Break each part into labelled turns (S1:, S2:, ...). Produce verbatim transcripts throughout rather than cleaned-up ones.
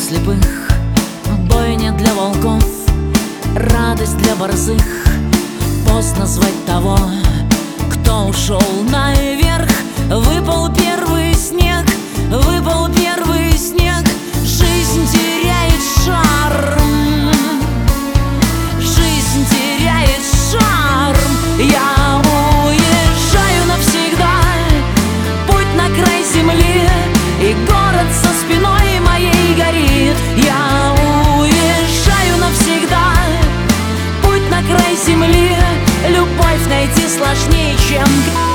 S1: слепых, бойня для волков, радость для борзых. Поздно звать того, кто ушел наверх. Выпал первый снег, выпал первый снег. Жизнь теряет шарм, жизнь теряет шарм. Я уезжаю навсегда, путь на край земли, и город со спиной моей горит. Я уезжаю навсегда, путь на край земли. Любовь найти сложнее, чем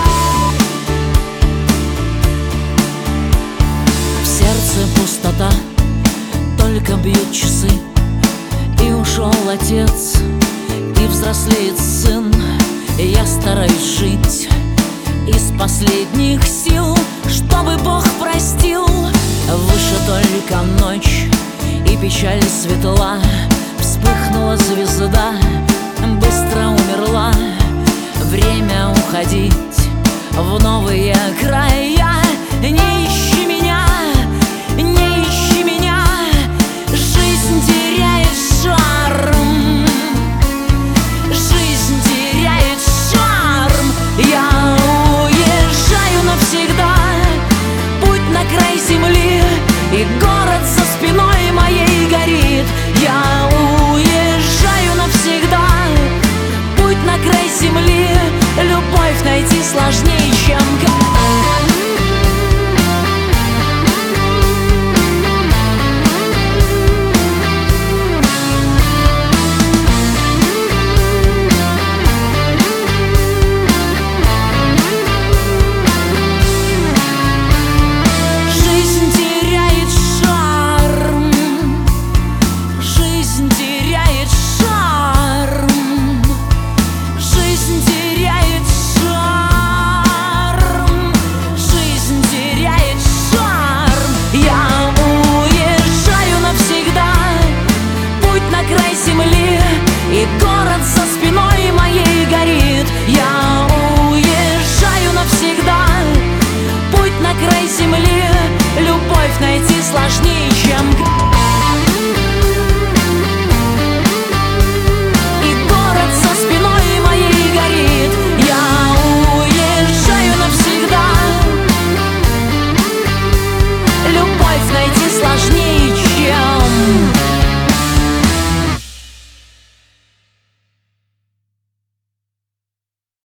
S1: в сердце пустота, только бьют часы. И ушел отец, и взрослеет сын. И я стараюсь жить из последних сил, чтобы Бог простил. Выше только ночь, и печаль светла. Вспыхнула звезда, быстро умерла. Время уходить в новые края. Не ищи меня, не ищи меня. Жизнь теряет шарм, жизнь теряет шарм. Я уезжаю навсегда, путь на край земли, и город за спиной моей горит. Я уезжаю навсегда, путь на край земли. Любовь найти сложнее, чем